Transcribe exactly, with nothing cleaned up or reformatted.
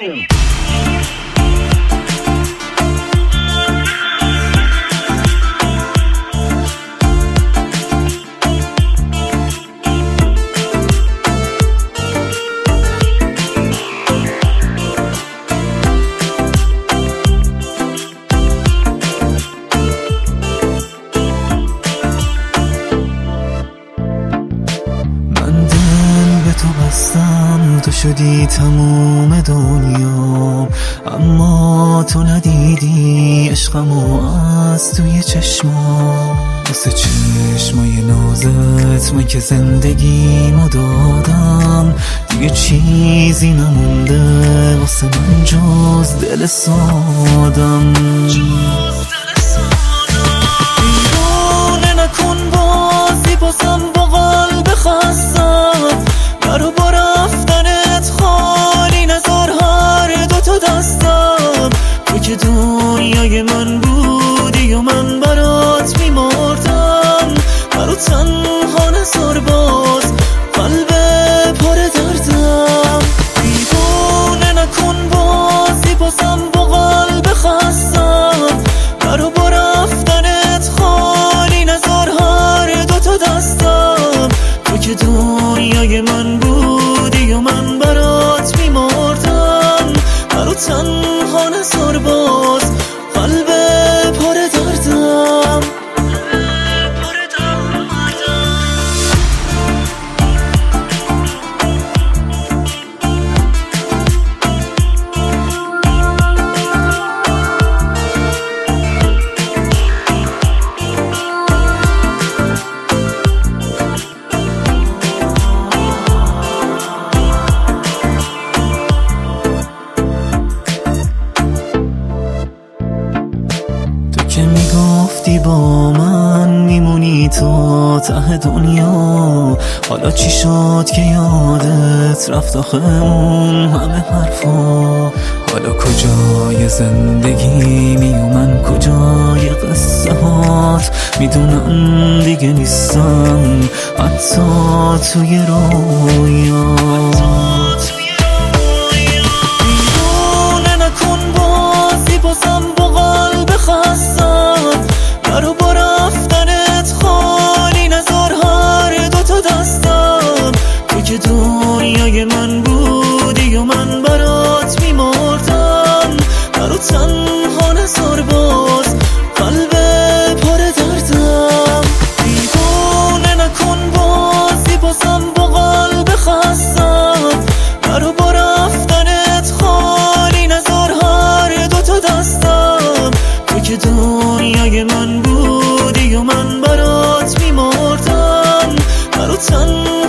تو بستم، تو شدی تموم دنیا، اما تو ندیدی عشقمو از توی چشما. واسه چشمای نازت من که زندگیمو دادم، دیگه چیزی نمونده واسه من جز دل سادم. دیوانه نکن بازی بازم با قلب خستم، برو با رفتنت خالی نذار هر دوتا دستم. تو که دنیای من بودی و من برات میمردم، برو تنها نذار باز قلب پر دردم. دیوانه نکن بازی بازم با قلب خستم، برو با رفتنت خالی نذار هر دوتا دستم. تو که دنیای من بودی و من برات میمردم، برو تنها نذار باز قلب پر دردم. که میگفتی با من میمونی تا ته دنیا، حالا چی شد که یادت رفت آخه اون همه حرفا؟ حالا کجای زندگیمی و من کجای قصه هات؟ میدونم دیگه نیستم حتی توی رویا. دیوانه نکن بازی بازم با قلب خستم، برو با رفتنت خالی نذار هر دوتا دستم. تو که دنیای من بودی و من برات میمردم، برو تنها نذار باز قلب پر دردم. دیوانه نکن بازی بازم با قلب خستم، برو با رفتنت خالی نذار هر دوتا دستم. تو که دنیای من بودی و من برات میمردم، برو تنها